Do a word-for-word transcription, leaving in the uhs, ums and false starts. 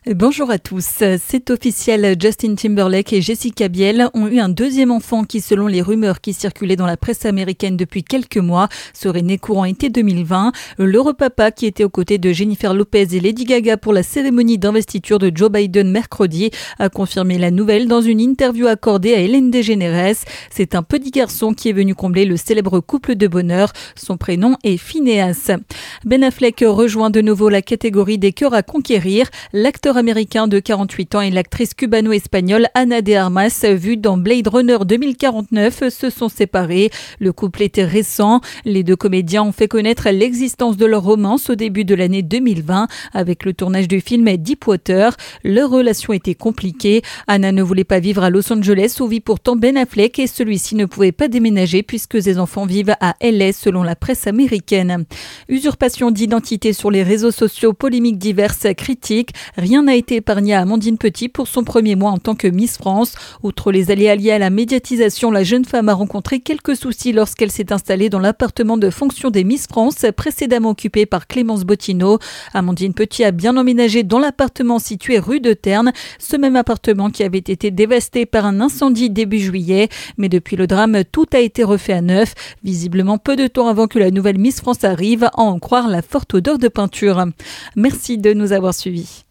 Bonjour à tous, c'est officiel, Justin Timberlake et Jessica Biel ont eu un deuxième enfant qui, selon les rumeurs qui circulaient dans la presse américaine depuis quelques mois, serait né courant été deux mille vingt. L'heureux papa, qui était aux côtés de Jennifer Lopez et Lady Gaga pour la cérémonie d'investiture de Joe Biden mercredi, a confirmé la nouvelle dans une interview accordée à Ellen DeGeneres. C'est un petit garçon qui est venu combler le célèbre couple de bonheur. Son prénom est Phineas. Ben Affleck rejoint de nouveau la catégorie des cœurs à conquérir. L'acteur américain de quarante-huit ans et l'actrice cubano-espagnole Ana de Armas, vue dans Blade Runner deux mille quarante-neuf, se sont séparés. Le couple était récent. Les deux comédiens ont fait connaître l'existence de leur romance au début de l'année deux mille vingt avec le tournage du film Deepwater. Leur relation était compliquée. Ana ne voulait pas vivre à Los Angeles où vit pourtant Ben Affleck et celui-ci ne pouvait pas déménager puisque ses enfants vivent à L A selon la presse américaine. Usurpation d'identité sur les réseaux sociaux, polémiques diverses, critiques. Rien n'a été épargné à Amandine Petit pour son premier mois en tant que Miss France. Outre les aléas liés à la médiatisation, la jeune femme a rencontré quelques soucis lorsqu'elle s'est installée dans l'appartement de fonction des Miss France, précédemment occupé par Clémence Bottineau. Amandine Petit a bien emménagé dans l'appartement situé rue de Terne, ce même appartement qui avait été dévasté par un incendie début juillet. Mais depuis le drame, tout a été refait à neuf, visiblement peu de temps avant que la nouvelle Miss France arrive, à en croire la forte odeur de peinture. Merci de nous avoir suivis.